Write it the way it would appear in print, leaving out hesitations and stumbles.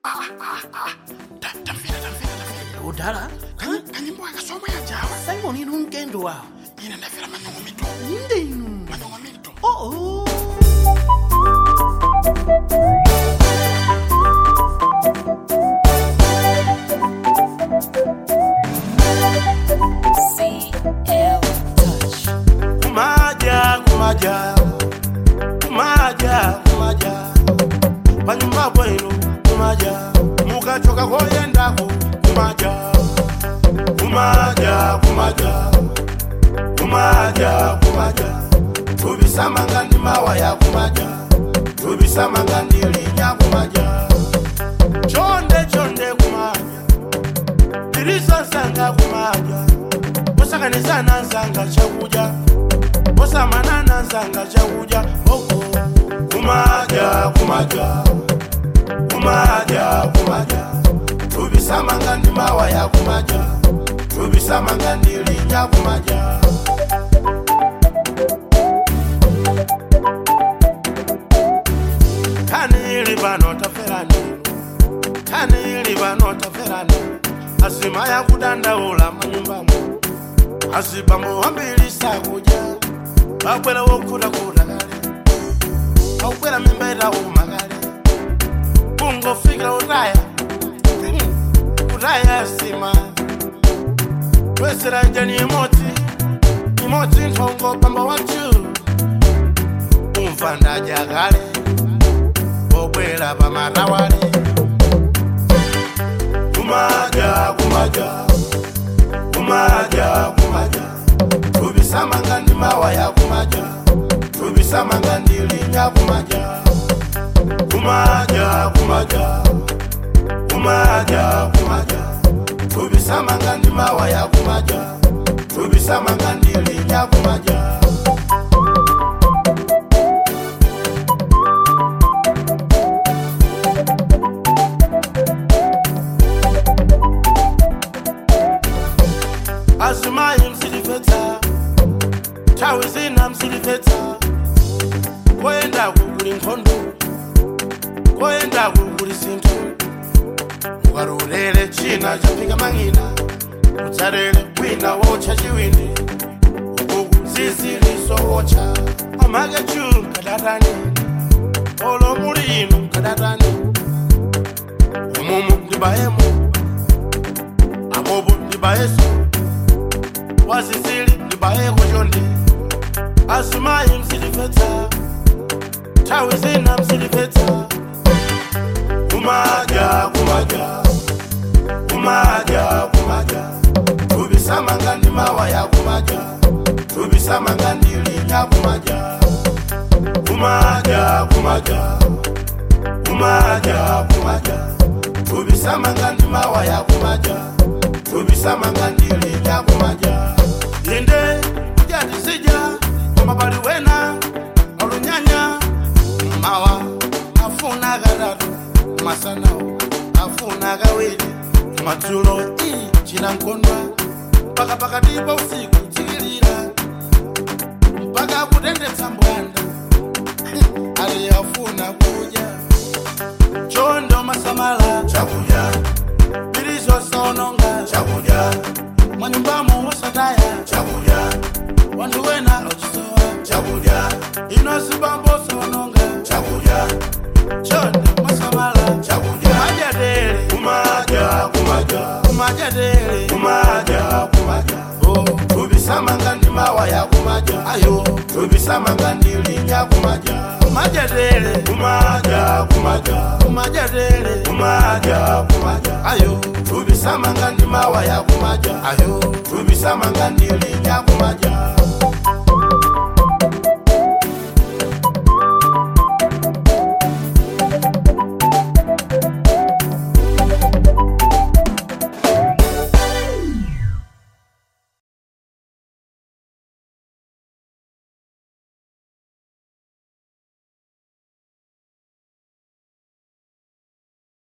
Udala? Kanyimbo akasomwe ajawa. Simon inu mkendo wao. Ine ndafira manyongo mito. Ninde inu? Manyongo mito. Oh. CL Touch. Kumaja panyumba bwenu kumaja mukachoka koyendako kumaja tubisamanga ndi mawaya tubisamanga ndi linya kumaja chonde kumaja tirisosanga kumaja osakanizana nzanga chakuja osamanana nzanga chakuja oko kumaja tubisamanga ndi mawaya tubisamanga ndi linya kumaja Kani libano taferani asima ya kudandaula manyumbamu asibambo wambili sakuja akwela wokuda kale akwela mimbera umagale kungo fikira uraya asima wesera njani imoti ntongo pamba wachu umfanda jagale obwela pamarawale kumaja tubisamanga ndi mawaya tubisamanga ndi linya kumaja tubisamanga ndi mawaya tubisamanga ndi linya kumaja Azumayi msilifeta Chawizina msilifeta Koyenda kukuli nkondo Koyenda kukuli sintu Ukarulele china chapika mangina Ucharele wina wocha chiwindi Ukuzizili so wocha Amage chu kadatani Olo muli inu kadatani Umumu ndibayemu Amobu ndibayesu wasisili ndibaye kujondi asumayi msilifeta chawizina msilifeta kumaja tubisamanga ndi mawaya tubisamanga ndi linya kumaja tubisamanga ndi mawaya tubisamanga ndi linya kumaja Inde ujatizija Mabali wena Olunyanya Mawa Afuna garatu Masanao Afuna gawili Matulo China mkondwa Paka diba usiku Tigirira Mpaka kutende tambwanda Ali afuna kuja Chondo masamala Chakuja Birizo saononga Chakuja Manyumbamu wasataya Chakuja Wandu wena ochisoa Chakuja Inosibambo sononga Chakuja Chondo masamala Chakuja Kumaja tubisamanga ndi mawaya ayo tubisamanga ndi linya kumaja ayo tubisamanga ndi mawaya ayo tubisamanga ndi linya kumaja